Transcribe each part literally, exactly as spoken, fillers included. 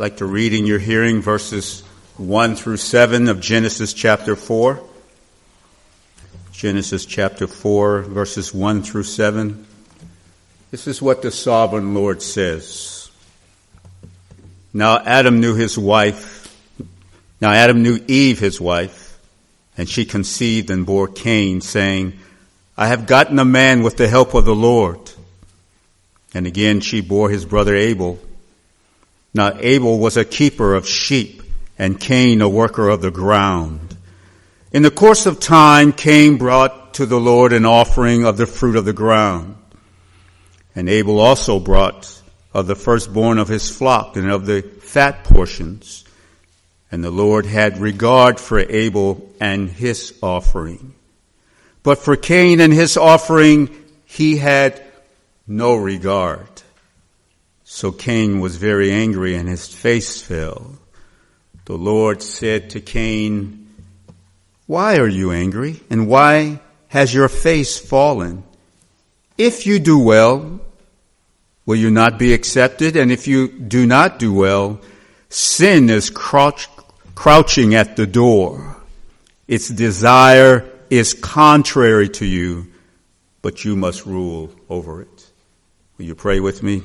like to read in your hearing verses one through seven of Genesis chapter four. Genesis chapter four, verses one through seven. This is what the sovereign Lord says. Now Adam knew his wife. Now Adam knew Eve, his wife, and she conceived and bore Cain, saying, I have gotten a man with the help of the Lord. And again she bore his brother Abel. Now Abel was a keeper of sheep, and Cain a worker of the ground. In the course of time, Cain brought to the Lord an offering of the fruit of the ground. And Abel also brought of the firstborn of his flock and of the fat portions. And the Lord had regard for Abel and his offering. But for Cain and his offering, he had no regard. So Cain was very angry and his face fell. The Lord said to Cain, why are you angry? And why has your face fallen? If you do well, will you not be accepted? And if you do not do well, sin is crouch, crouching at the door. Its desire is contrary to you, but you must rule over it. Will you pray with me?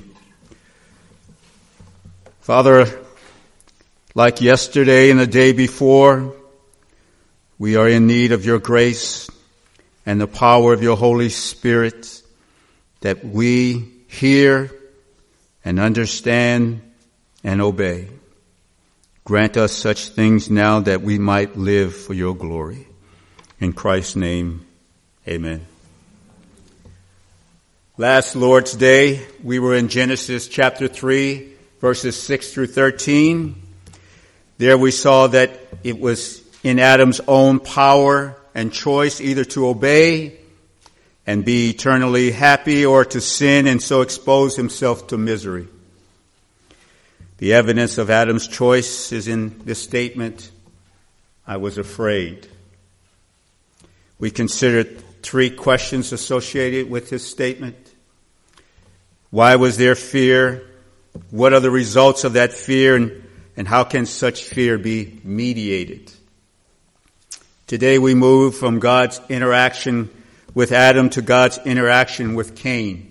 Father, like yesterday and the day before, we are in need of your grace and the power of your Holy Spirit, that we hear and understand and obey. Grant us such things now that we might live for your glory. In Christ's name, amen. Last Lord's Day, we were in Genesis chapter three, verses six through thirteen. There we saw that it was in Adam's own power and choice either to obey and be eternally happy or to sin and so expose himself to misery. The evidence of Adam's choice is in this statement, I was afraid. We considered three questions associated with this statement. Why was there fear? What are the results of that fear? And, and how can such fear be mediated? Today we move from God's interaction with Adam to God's interaction with Cain.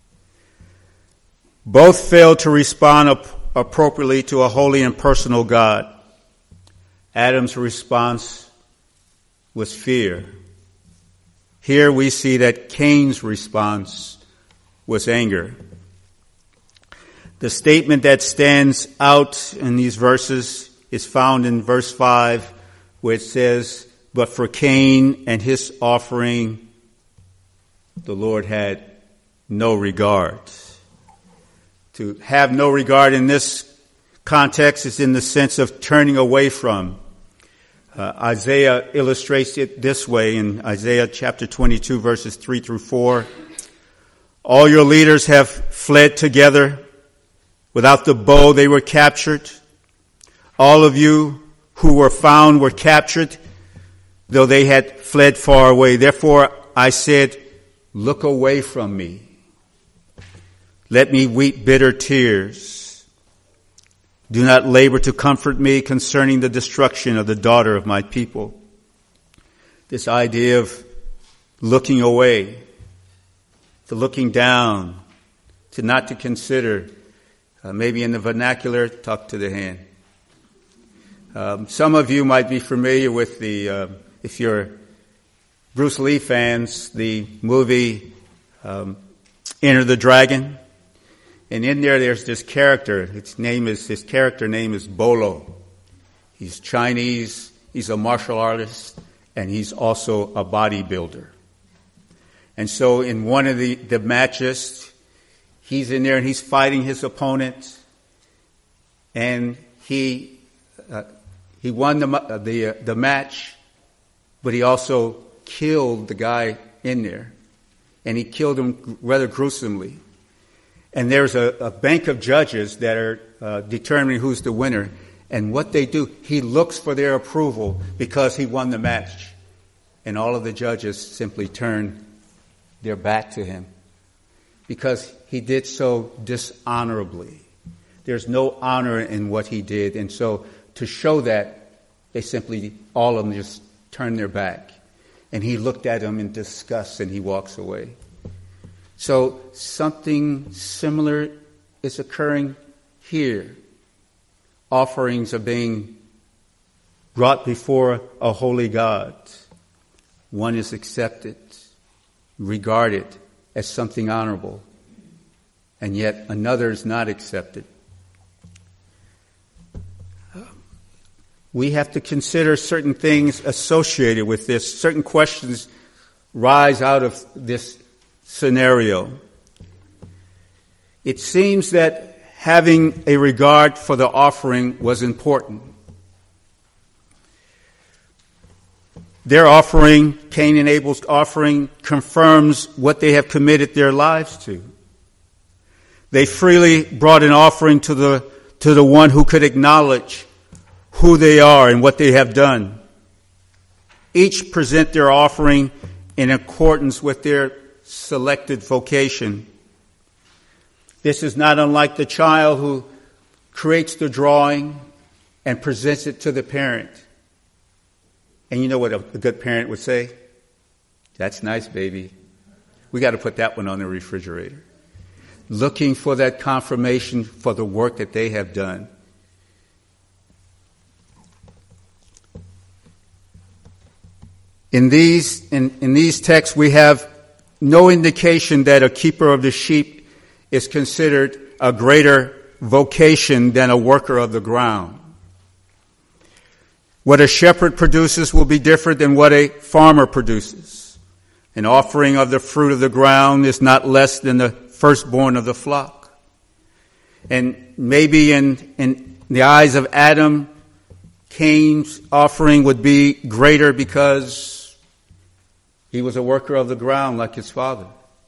Both failed to respond ap- appropriately to a holy and personal God. Adam's response was fear. Here we see that Cain's response was anger. The statement that stands out in these verses is found in verse five, where it says, but for Cain and his offering, the Lord had no regard. To have no regard in this context is in the sense of turning away from. Uh, Isaiah illustrates it this way in Isaiah chapter twenty-two, verses three through four. All your leaders have fled together. Without the bow they were captured. All of you who were found were captured, though they had fled far away. Therefore I said, look away from me. Let me weep bitter tears. Do not labor to comfort me concerning the destruction of the daughter of my people. This idea of looking away, to looking down, to not to consider, uh, maybe in the vernacular, tuck to the hand. Um, some of you might be familiar with the, uh, if you're Bruce Lee fans, the movie um, Enter the Dragon. And in there, there's this character. Its name is his character name is Bolo. He's Chinese. He's a martial artist, and he's also a bodybuilder. And so, in one of the, the matches, he's in there and he's fighting his opponent, and he uh, he won the uh, the uh, the match, but he also killed the guy in there, and he killed him rather gruesomely. And there's a, a bank of judges that are uh, determining who's the winner. And what they do, he looks for their approval because he won the match. And all of the judges simply turn their back to him because he did so dishonorably. There's no honor in what he did. And so to show that, they simply, all of them just turned their back. And he looked at them in disgust and he walks away. So something similar is occurring here. Offerings are being brought before a holy God. One is accepted, regarded as something honorable, and yet another is not accepted. We have to consider certain things associated with this. Certain questions rise out of this scenario. It seems that having a regard for the offering was important. Their offering, Cain and Abel's offering, confirms what they have committed their lives to. They freely brought an offering to the, to the one who could acknowledge who they are and what they have done. Each present their offering in accordance with their selected vocation. This is not unlike the child who creates the drawing and presents it to the parent. And you know what a good parent would say? That's nice, baby. We got to put that one on the refrigerator. Looking for that confirmation for the work that they have done. In these, in, in these texts, we have no indication that a keeper of the sheep is considered a greater vocation than a worker of the ground. What a shepherd produces will be different than what a farmer produces. An offering of the fruit of the ground is not less than the firstborn of the flock. And maybe in, in the eyes of Adam, Cain's offering would be greater because he was a worker of the ground like his father.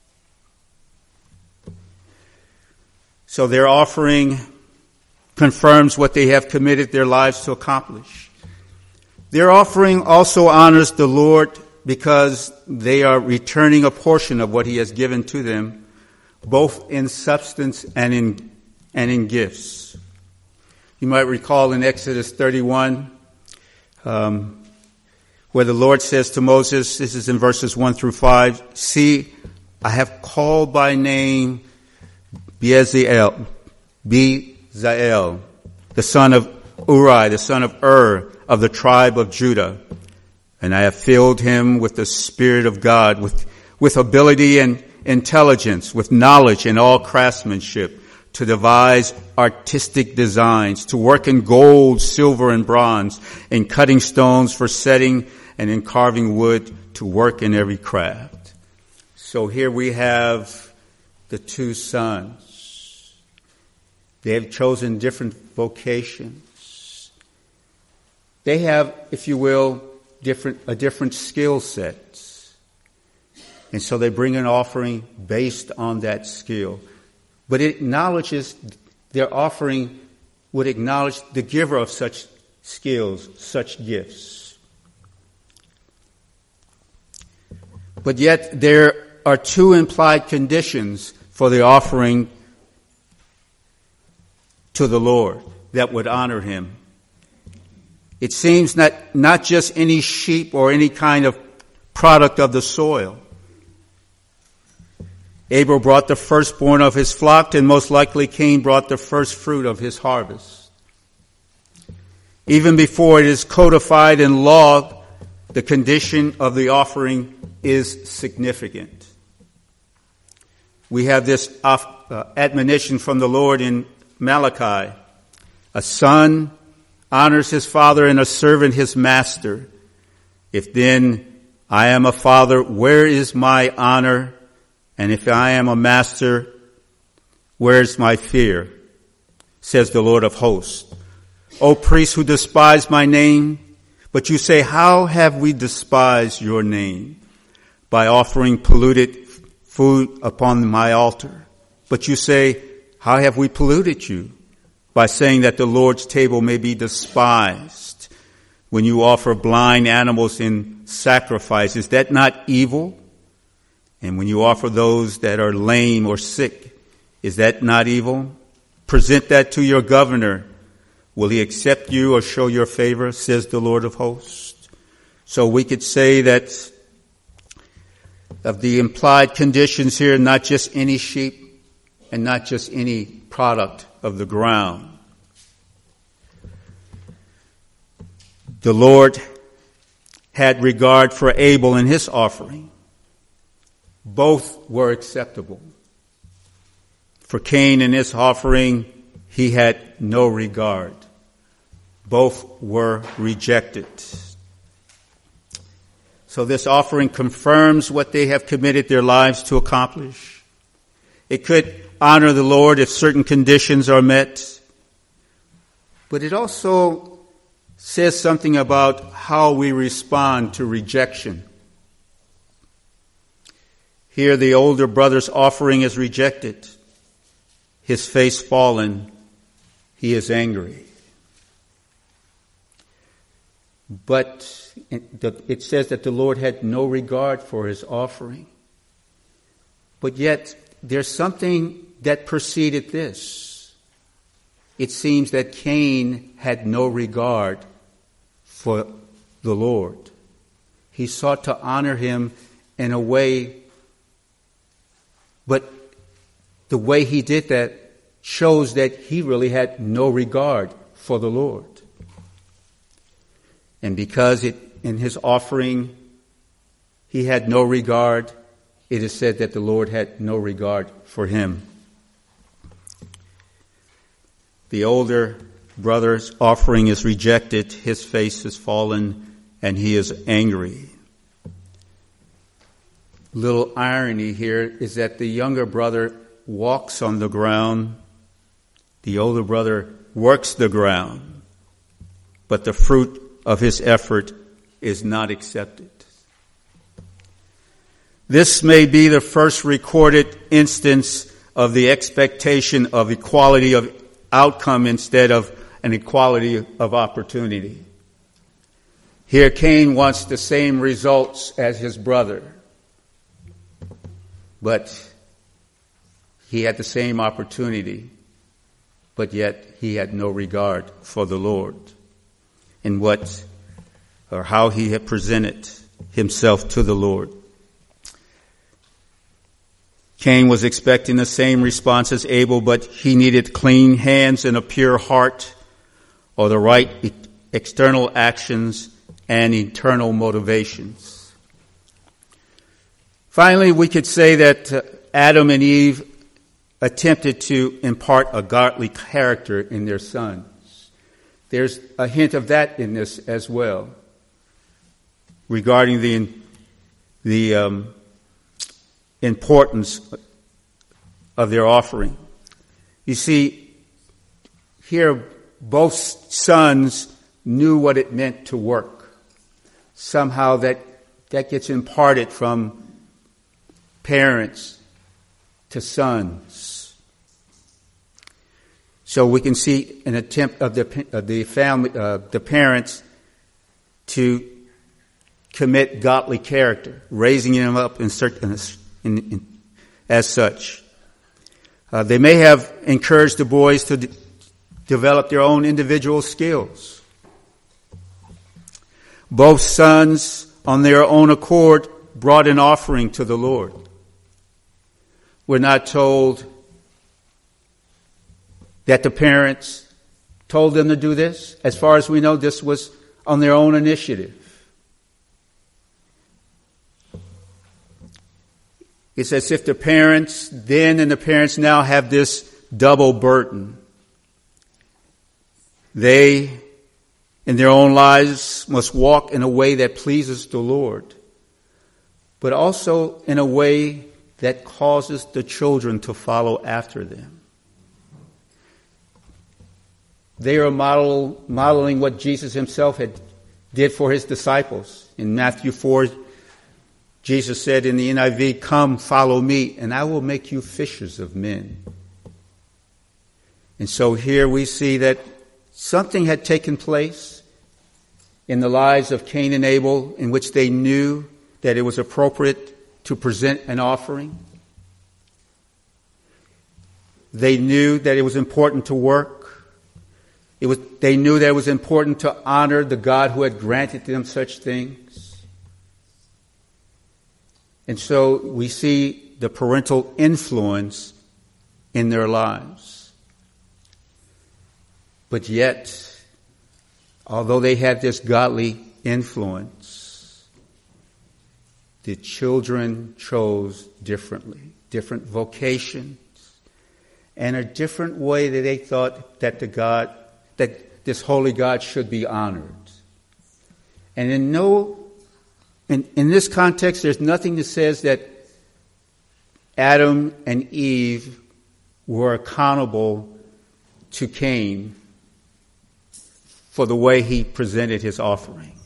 So their offering confirms what they have committed their lives to accomplish. Their offering also honors the Lord because they are returning a portion of what he has given to them, both in substance and in and in gifts. You might recall in Exodus thirty-one, um, where the Lord says to Moses, this is in verses one through five, "See, I have called by name Bezalel, Bezalel, the son of Uri, the son of Ur, of the tribe of Judah. And I have filled him with the Spirit of God, with, with ability and intelligence, with knowledge and all craftsmanship, to devise artistic designs, to work in gold, silver, and bronze, in cutting stones for setting, and in carving wood, to work in every craft." So here we have the two sons. They have chosen different vocations. They have, if you will, different a different skill set. And so they bring an offering based on that skill. But it acknowledges, their offering would acknowledge the giver of such skills, such gifts. But yet there are two implied conditions for the offering to the Lord that would honor him. It seems that not just any sheep or any kind of product of the soil. Abel brought the firstborn of his flock, and most likely Cain brought the first fruit of his harvest. Even before it is codified in law, the condition of the offering is significant. We have this uh, admonition from the Lord in Malachi. A son honors his father and a servant his master. If then I am a father, where is my honor? And if I am a master, where is my fear? Says the Lord of hosts. O priests who despise my name, but you say, how have we despised your name? By offering polluted food upon my altar. But you say, how have we polluted you? By saying that the Lord's table may be despised. When you offer blind animals in sacrifice, is that not evil? And when you offer those that are lame or sick, is that not evil? present that to your governor. Will he accept you or show your favor, says the Lord of hosts? So we could say that of the implied conditions here, not just any sheep and not just any product of the ground. The Lord had regard for Abel and his offering. Both were acceptable. For Cain and his offering, he had no regard. Both were rejected. So this offering confirms what they have committed their lives to accomplish. It could honor the Lord if certain conditions are met. But it also says something about how we respond to rejection. Here the older brother's offering is rejected. His face fallen. He is angry. But it says that the Lord had no regard for his offering. But yet there's something that preceded this. It seems that Cain had no regard for the Lord. He sought to honor him in a way, but the way he did that shows that he really had no regard for the Lord. And because it, in his offering, he had no regard, it is said that the Lord had no regard for him. The older brother's offering is rejected, his face is fallen, and he is angry. Little irony here is that the younger brother walks on the ground, the older brother works the ground, but the fruit of his effort is not accepted. This may be the first recorded instance of the expectation of equality of outcome instead of an equality of opportunity. Here Cain wants the same results as his brother, but he had the same opportunity, but yet he had no regard for the Lord in what or how he had presented himself to the Lord. Cain was expecting the same response as Abel, but he needed clean hands and a pure heart, or the right external actions and internal motivations. Finally, we could say that uh, Adam and Eve attempted to impart a godly character in their sons. There's a hint of that in this as well, regarding the the um, importance of their offering. You see, here both sons knew what it meant to work. Somehow that that gets imparted from parents to sons. So we can see an attempt of the of the family, uh, the parents, to commit godly character, raising them up in certain, in, in, as such. Uh, they may have encouraged the boys to de- develop their own individual skills. Both sons, on their own accord, brought an offering to the Lord. We're not told that the parents told them to do this. As far as we know, this was on their own initiative. It's as if the parents then and the parents now have this double burden. They, in their own lives, must walk in a way that pleases the Lord, but also in a way that causes the children to follow after them. They are model, modeling what Jesus himself had did for his disciples. In Matthew four, Jesus said in the N I V, "Come, follow me, and I will make you fishers of men." And so here we see that something had taken place in the lives of Cain and Abel in which they knew that it was appropriate to present an offering. They knew that it was important to work. It was, they knew that it was important to honor the God who had granted them such things. And so we see the parental influence in their lives. But yet, although they had this godly influence, the children chose differently, different vocations, and a different way that they thought that the God, that this holy God should be honored. And in no, in, in this context, there's nothing that says that Adam and Eve were accountable to Cain for the way he presented his offering.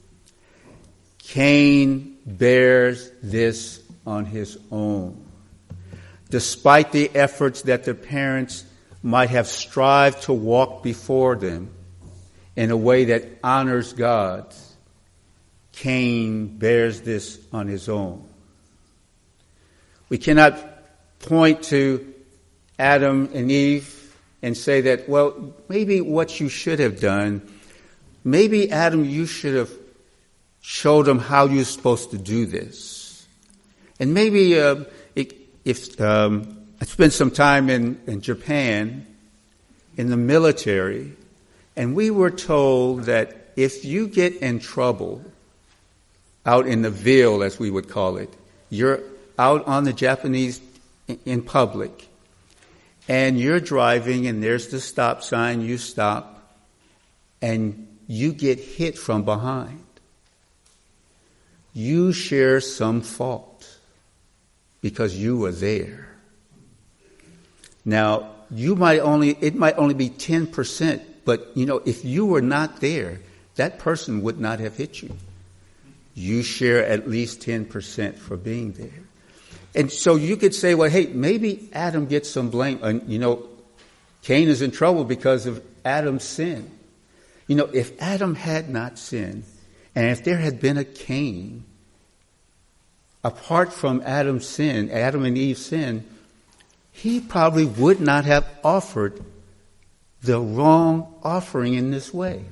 Cain bears this on his own. Despite the efforts that the parents might have strived to walk before them in a way that honors God, Cain bears this on his own. We cannot point to Adam and Eve and say that, well, maybe what you should have done, maybe Adam, you should have showed them how you're supposed to do this. And maybe uh, it, if um, I spent some time in, in Japan in the military, and we were told that if you get in trouble out in the Ville, as we would call it, you're out on the Japanese in public, and you're driving, and there's the stop sign, you stop, and you get hit from behind. You share some fault because you were there. Now, you might only, it might only be ten percent, but you know, if you were not there, that person would not have hit you. You share at least ten percent for being there. And so you could say, well, hey, maybe Adam gets some blame. And, you know, Cain is in trouble because of Adam's sin. You know, if Adam had not sinned, and if there had been a Cain, apart from Adam's sin, Adam and Eve's sin, he probably would not have offered the wrong offering in this way.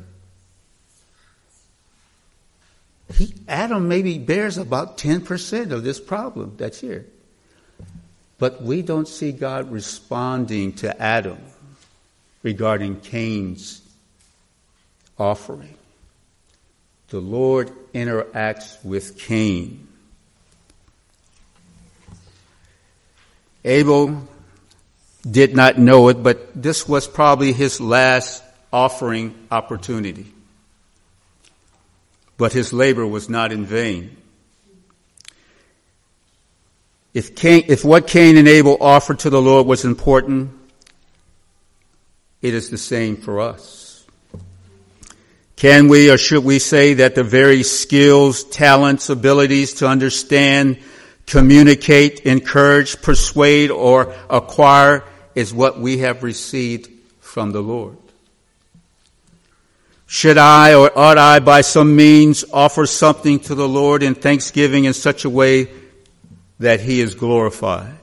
He, Adam maybe bears about ten percent of this problem that's here. But we don't see God responding to Adam regarding Cain's offering. The Lord interacts with Cain. Abel did not know it, but this was probably his last offering opportunity. But his labor was not in vain. If Cain, if what Cain and Abel offered to the Lord was important, it is the same for us. Can we or should we say that the very skills, talents, abilities to understand, communicate, encourage, persuade, or acquire is what we have received from the Lord? Should I or ought I by some means offer something to the Lord in thanksgiving in such a way that he is glorified?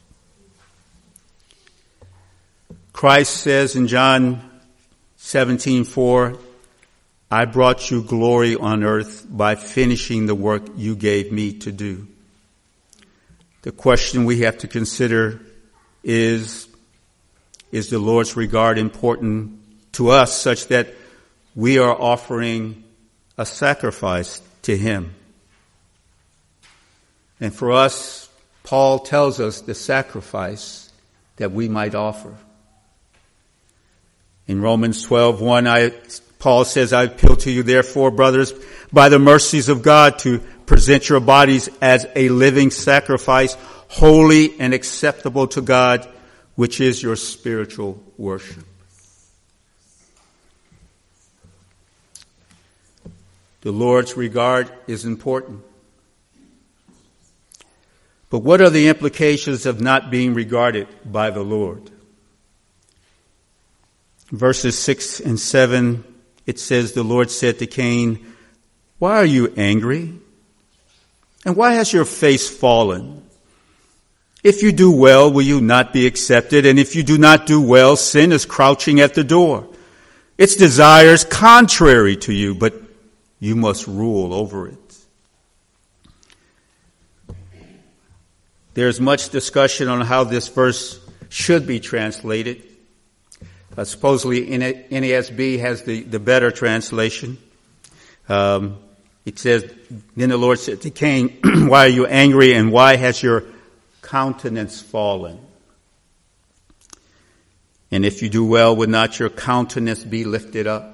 Christ says in John seventeen four, I brought you glory on earth by finishing the work you gave me to do. The question we have to consider is, is the Lord's regard important to us such that we are offering a sacrifice to him? And for us, Paul tells us the sacrifice that we might offer. In Romans twelve one, I, Paul says, I appeal to you, therefore, brothers, by the mercies of God, to present your bodies as a living sacrifice, holy and acceptable to God, which is your spiritual worship. The Lord's regard is important. But what are the implications of not being regarded by the Lord? Verses six and seven, it says, the Lord said to Cain, why are you angry? And why has your face fallen? If you do well, will you not be accepted? And if you do not do well, sin is crouching at the door. Its desires contrary to you, but you must rule over it. There's much discussion on how this verse should be translated. Uh, supposedly N A S B has the, the better translation. Um, it says, then the Lord said to Cain, why are you angry and why has your countenance fallen? And if you do well, would not your countenance be lifted up?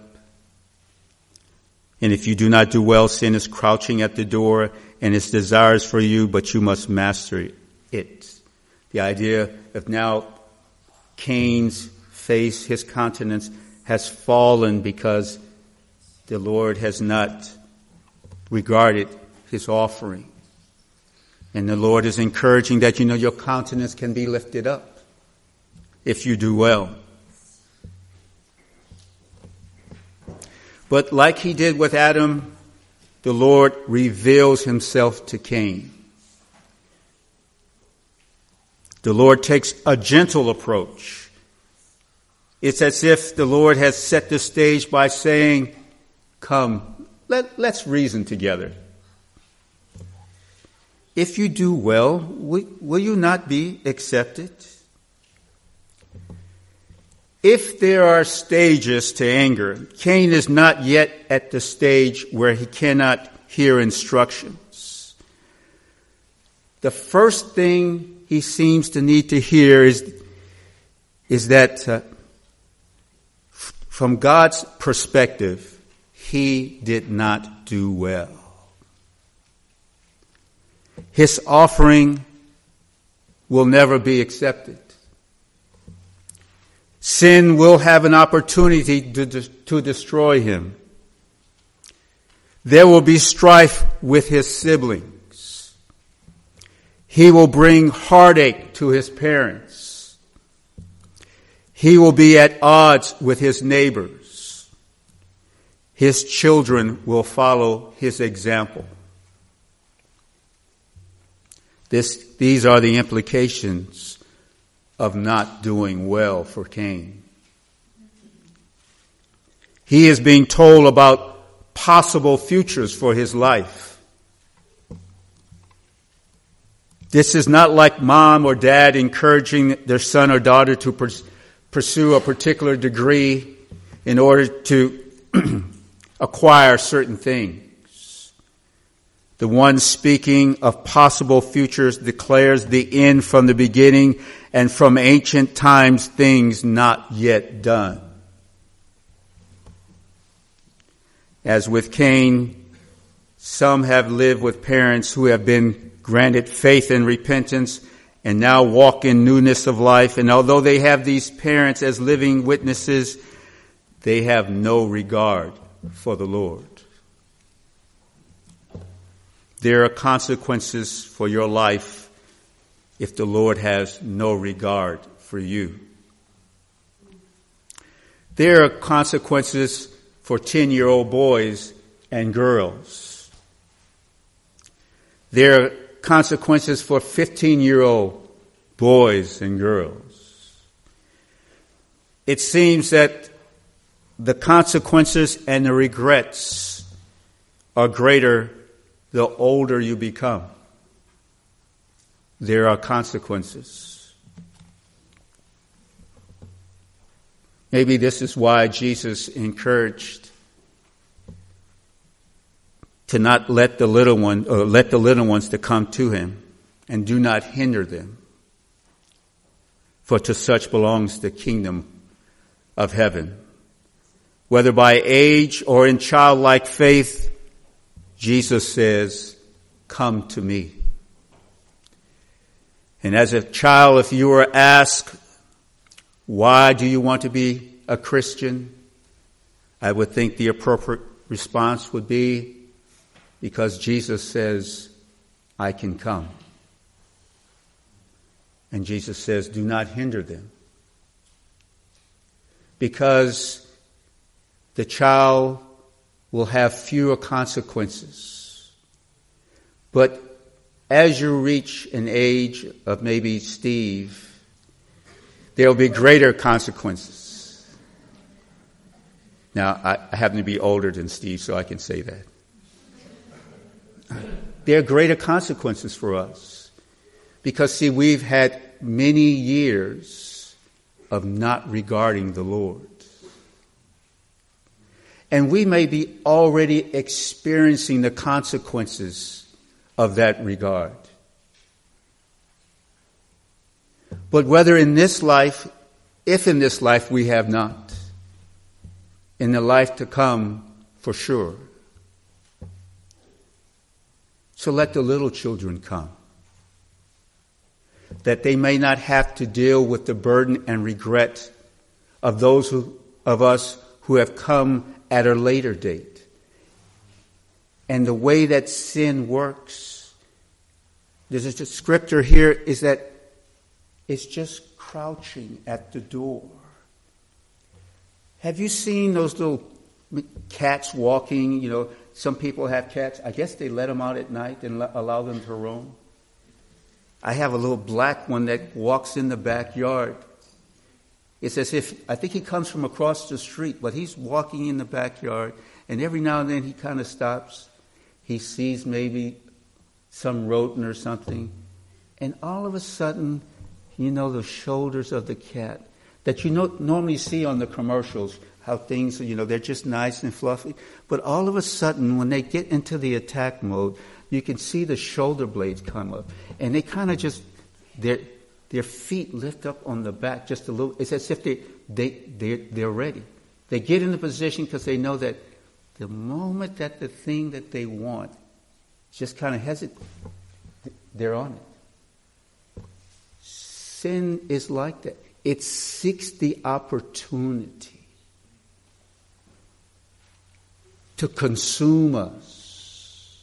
And if you do not do well, sin is crouching at the door and its desires for you, but you must master it. The idea of now Cain's face, his countenance has fallen because the Lord has not regarded his offering. And the Lord is encouraging that, you know, your countenance can be lifted up if you do well. But like he did with Adam, the Lord reveals himself to Cain. The Lord takes a gentle approach. It's as if the Lord has set the stage by saying, come, let, let's reason together. If you do well, will, will you not be accepted? If there are stages to anger, Cain is not yet at the stage where he cannot hear instructions. The first thing he seems to need to hear is, is that uh, f- from God's perspective, he did not do well. His offering will never be accepted. Sin will have an opportunity to, to destroy him. There will be strife with his siblings. He will bring heartache to his parents. He will be at odds with his neighbors. His children will follow his example. This, these are the implications of not doing well for Cain. He is being told about possible futures for his life. This is not like mom or dad encouraging their son or daughter to pers- pursue a particular degree in order to acquire certain things. The one speaking of possible futures declares the end from the beginning and from ancient times things not yet done. As with Cain, some have lived with parents who have been granted faith and repentance and now walk in newness of life. And although they have these parents as living witnesses, they have no regard for the Lord. There are consequences for your life if the Lord has no regard for you. There are consequences for ten-year-old boys and girls. There are consequences for fifteen-year-old boys and girls. It seems that the consequences and the regrets are greater the older you become. There are consequences. Maybe this is why Jesus encouraged to not let the little one, or let the little ones to come to him, and do not hinder them. For to such belongs the kingdom of heaven. Whether by age or in childlike faith, Jesus says, come to me. And as a child, if you were asked, why do you want to be a Christian? I would think the appropriate response would be, because Jesus says, I can come. And Jesus says, do not hinder them. Because the child will have fewer consequences. But as you reach an age of maybe Steve, there will be greater consequences. Now, I, I happen to be older than Steve, so I can say that. There are greater consequences for us. Because, see, we've had many years of not regarding the Lord. And we may be already experiencing the consequences of that regard. But whether in this life, if in this life we have not, in the life to come, for sure. So let the little children come, that they may not have to deal with the burden and regret of those who, of us who have come at a later date. And the way that sin works, there's a scripture here, is that it's just crouching at the door. Have you seen those little cats walking? You know, some people have cats. I guess they let them out at night and allow them to roam. I have a little black one that walks in the backyard. It's as if, I think he comes from across the street, but he's walking in the backyard, and every now and then he kind of stops. He sees maybe some rodent or something, and all of a sudden, you know, the shoulders of the cat that you know, normally see on the commercials, how things, you know, they're just nice and fluffy. But all of a sudden, when they get into the attack mode, you can see the shoulder blades come up. And they kind of just, their their feet lift up on the back just a little. It's as if they, they, they're, they're ready. They get in the position because they know that the moment that the thing that they want just kind of hesitate, they're on it. Sin is like that. It seeks the opportunity to consume us.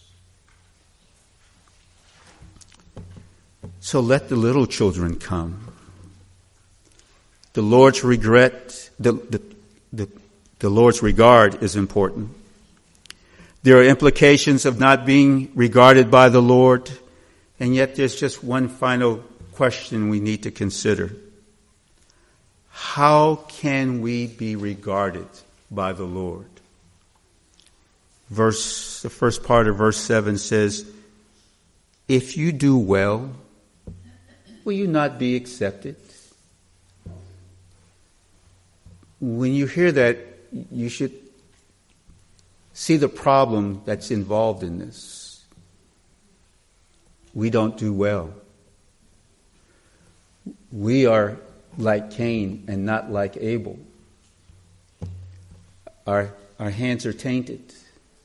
So let the little children come. The Lord's regret, the, the, the, the Lord's regard is important. There are implications of not being regarded by the Lord, and yet there's just one final question we need to consider. How can we be regarded by the Lord? Verse, the first part of verse seven says, if you do well, will you not be accepted? When you hear that, you should see the problem that's involved in this. We don't do well. We are like Cain and not like Abel. Our, our hands are tainted.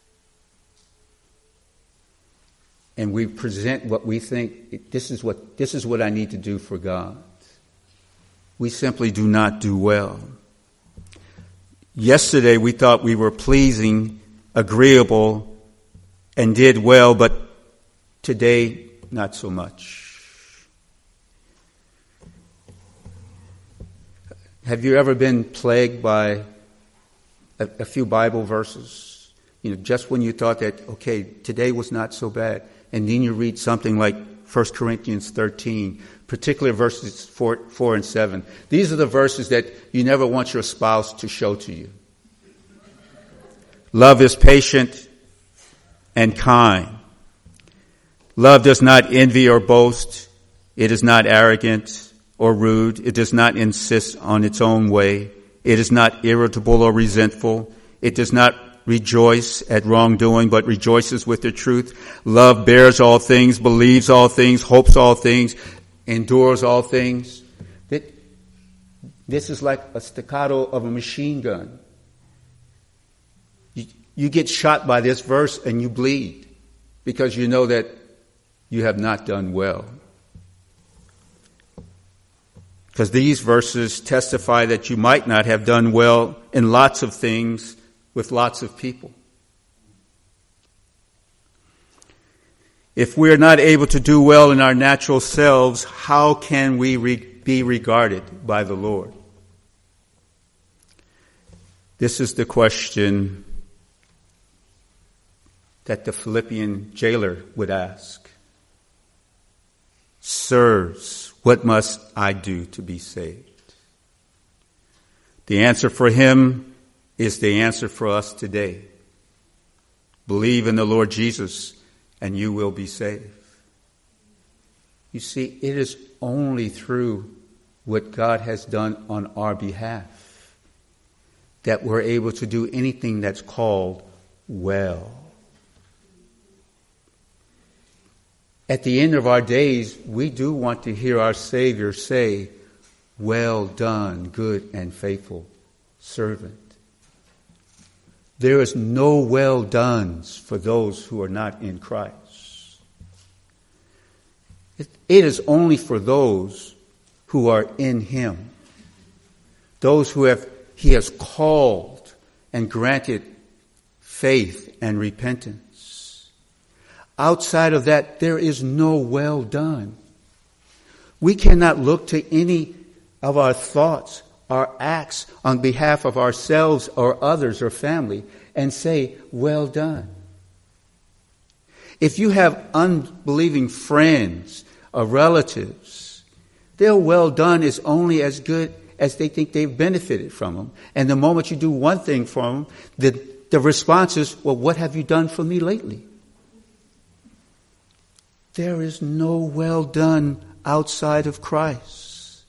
And we present what we think, this is what, this is what I need to do for God. We simply do not do well. Yesterday we thought we were pleasing, agreeable, and did well, but today not so much. Have you ever been plagued by a, a few Bible verses? You know, just when you thought that, okay, today was not so bad, and then you read something like First Corinthians thirteen, particularly verses four, four and seven. These are the verses that you never want your spouse to show to you. Love is patient and kind. Love does not envy or boast. It is not arrogant or rude. It does not insist on its own way. It is not irritable or resentful. It does not rejoice at wrongdoing, but rejoices with the truth. Love bears all things, believes all things, hopes all things, endures all things. This is like a staccato of a machine gun. You, you get shot by this verse and you bleed because you know that you have not done well. Because these verses testify that you might not have done well in lots of things with lots of people. If we are not able to do well in our natural selves, how can we re- be regarded by the Lord? This is the question that the Philippian jailer would ask. Sirs, what must I do to be saved? The answer for him is the answer for us today. Believe in the Lord Jesus and you will be saved. You see, it is only through what God has done on our behalf that we're able to do anything that's called well. At the end of our days, we do want to hear our Savior say, "Well done, good and faithful servant." There is no well dones for those who are not in Christ. It is only for those who are in him. Those who have he has called and granted faith and repentance. Outside of that, there is no well done. We cannot look to any of our thoughts, our acts on behalf of ourselves or others or family and say, "Well done." If you have unbelieving friends or relatives, their well done is only as good as they think they've benefited from them. And the moment you do one thing for them, the, the response is, "Well, what have you done for me lately?" There is no well done outside of Christ.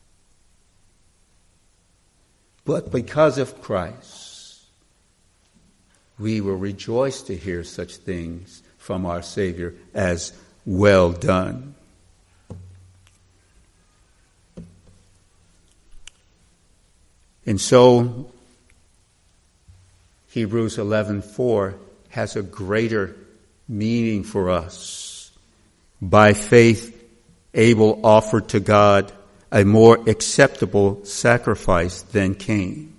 But because of Christ, we will rejoice to hear such things from our Savior as well done. And so, Hebrews eleven four has a greater meaning for us. By faith, Abel offered to God a more acceptable sacrifice than Cain,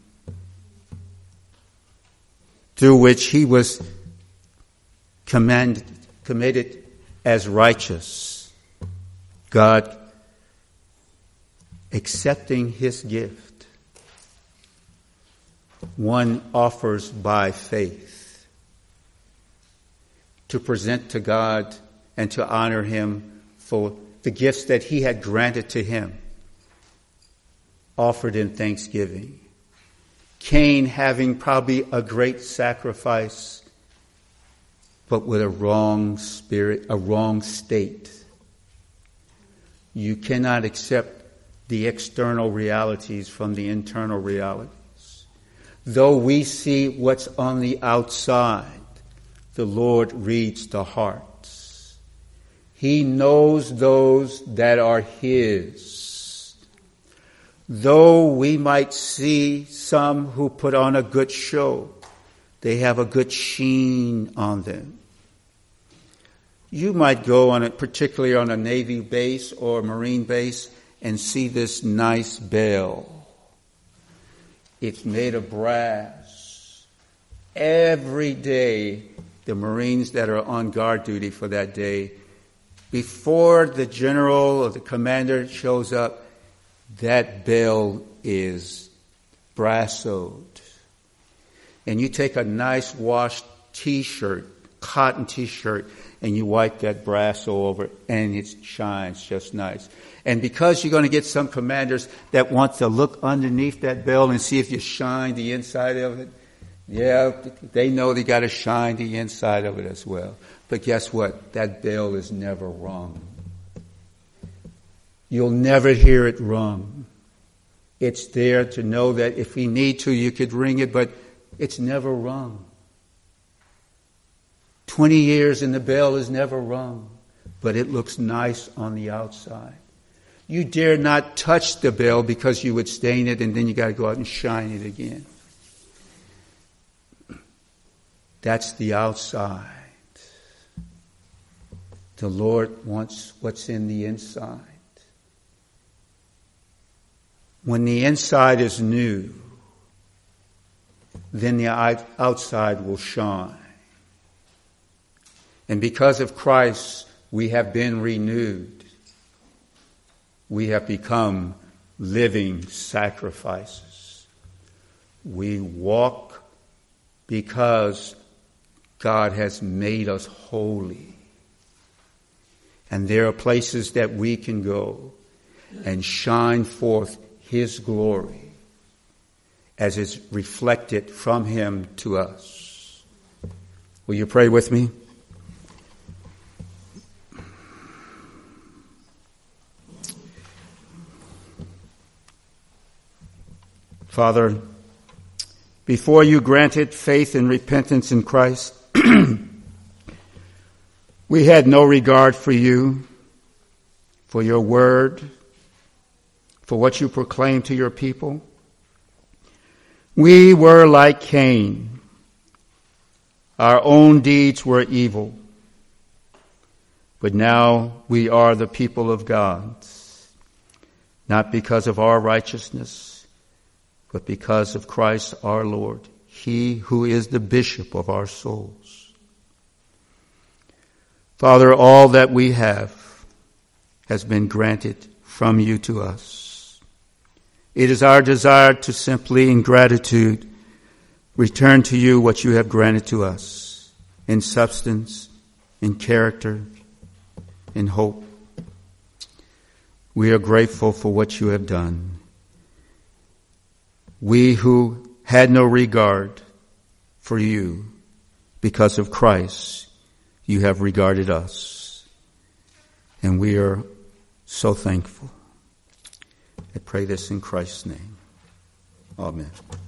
through which he was commanded, committed as righteous, God accepting his gift. One offers by faith to present to God and to honor him for the gifts that he had granted to him, offered in thanksgiving. Cain having probably a great sacrifice, but with a wrong spirit, a wrong state. You cannot accept the external realities from the internal realities. Though we see what's on the outside, the Lord reads the hearts. He knows those that are his. Though we might see some who put on a good show, they have a good sheen on them. You might go on it, particularly on a Navy base or a Marine base, and see this nice bell. It's made of brass. Every day, the Marines that are on guard duty for that day, before the general or the commander shows up, that bell is brassoed. And you take a nice washed t-shirt, cotton t-shirt, and you wipe that brasso over it, and it shines just nice. And because you're going to get some commanders that want to look underneath that bell and see if you shine the inside of it, yeah, they know they got to shine the inside of it as well. But guess what? That bell is never rung. You'll never hear it rung. It's there to know that if we need to, you could ring it, but it's never rung. Twenty years and the bell is never rung, but it looks nice on the outside. You dare not touch the bell because you would stain it, and then you got to go out and shine it again. That's the outside. The Lord wants what's in the inside. When the inside is new, then the outside will shine. And because of Christ, we have been renewed. We have become living sacrifices. We walk because God has made us holy. And there are places that we can go and shine forth his glory as is reflected from him to us. Will you pray with me? Father, before you granted faith and repentance in Christ, we had no regard for you, for your word, for what you proclaim to your people. We were like Cain. Our own deeds were evil. But now we are the people of God, not because of our righteousness, but because of Christ our Lord, he who is the bishop of our souls. Father, all that we have has been granted from you to us. It is our desire to simply, in gratitude, return to you what you have granted to us in substance, in character, in hope. We are grateful for what you have done. We who had no regard for you, because of Christ, you have regarded us. And we are so thankful. I pray this in Christ's name. Amen.